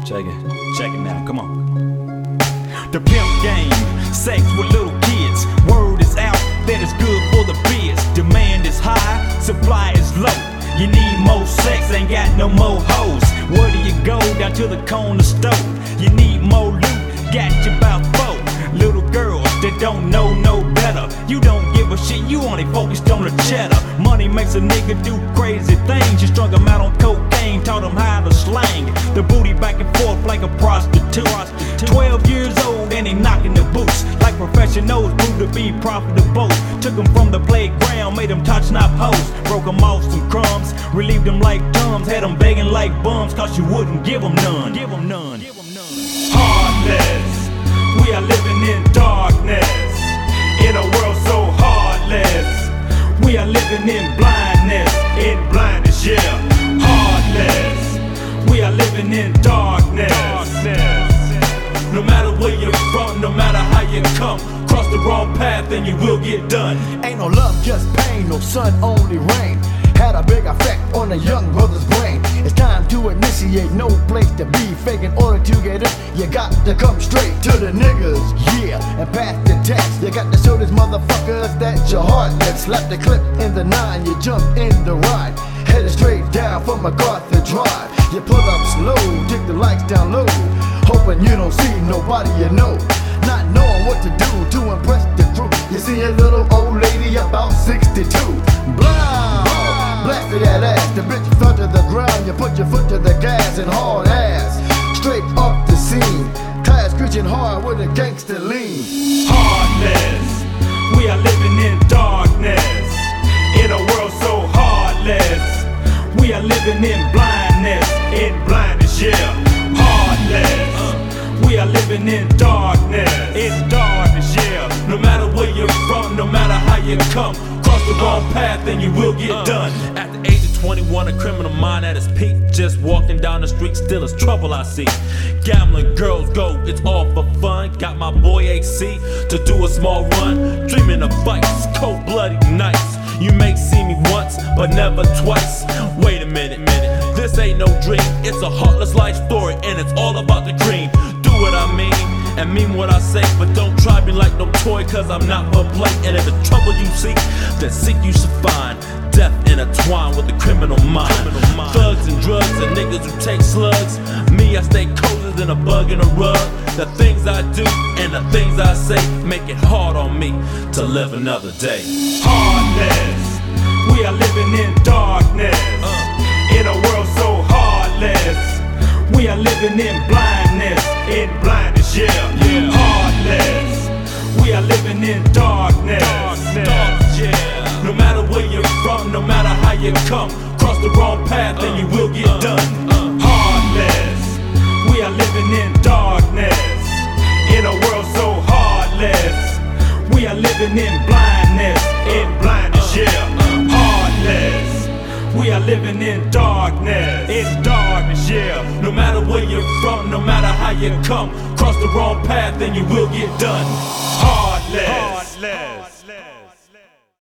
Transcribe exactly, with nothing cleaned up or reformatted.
Check it, check it now, come on. The pimp game, sex with little kids. Word is out that it's good for the biz. Demand is high, supply is low. You need more sex, ain't got no more hoes. Where do you go? Down to the corner store. You need more loot, got you about four. Little girls that don't know no better. You don't give a shit, you only focused on the cheddar. Money makes a nigga do crazy things. You strung them out on cocaine, taught them how to slang the booty back and forth like a prostitute. Twelve years old and they knocking the boots like professionals, proved to be profitable. Took them from the playground, made them touch not hoes. Broke them off some crumbs, relieved them like thumbs. Had them begging like bums, cause you wouldn't give them none. Give them none. Heartless, we are living in darkness, in a world so heartless. We are living in blindness, in blindness, yeah. Heartless, we are living in darkness. darkness. No matter where you're from, no matter how you come, cross the wrong path and you will get done. Ain't no love, just pain, no sun, only rain. Had a big effect on a young brother's brain. It's time to initiate, no place to be fake. In order to get it, you got to come straight to the niggas, yeah, and pass the test. You got to show these motherfuckers that your heart that slap the clip in the nine, you jump in the ride, headed straight down from MacArthur Drive. You pull up slow, take the lights down low, hoping you don't see nobody you know, not knowing what to do to impress the crew. You see a little old lady about sixty-two, blind, blasted that ass, the bitch fell to the ground. You put your foot to the gas and hard ass, straight up the scene, tires screeching hard with a gangster lean. Heartless, we are living in darkness, in a world so heartless. We are living in blindness, in blindness, yeah. Heartless, we are living in darkness, in darkness, yeah. No matter where you're from, no matter how you come, cross the wrong path and you will get uh, done. At the age of twenty-one, a criminal mind at its peak. Just walking down the street, still is trouble I see. Gambling, girls go, it's all for fun. Got my boy A C to do a small run. Dreaming of fights, cold-blooded nights. You may see me once, but never twice. Wait a minute, minute, this ain't no dream. It's a heartless life story, and it's all about the dream. Do what I mean, and mean what I say. But don't try me like no toy, cause I'm not for play. And if the trouble you seek, then seek you should find. Death intertwined with the criminal mind. criminal mind. Thugs and drugs and niggas who take slugs. Me, I stay colder than a bug in a rug. The things I do and the things I say make it hard on me to live another day. Heartless, we are living in darkness, uh. in a world so heartless. We are living in blindness, in blindness, yeah. yeah. Heartless, we are living in darkness, darkness. darkness yeah. No matter where you're from, no matter how you come, cross the wrong path uh. and you will get uh. done. Uh. Heartless, we are living in darkness, in a world so heartless. We are living in blindness, in blindness, yeah. Heartless, we are living in darkness, in darkness, yeah. No matter where you're from, no matter how you come, cross the wrong path and you will get done. Heartless. Heartless.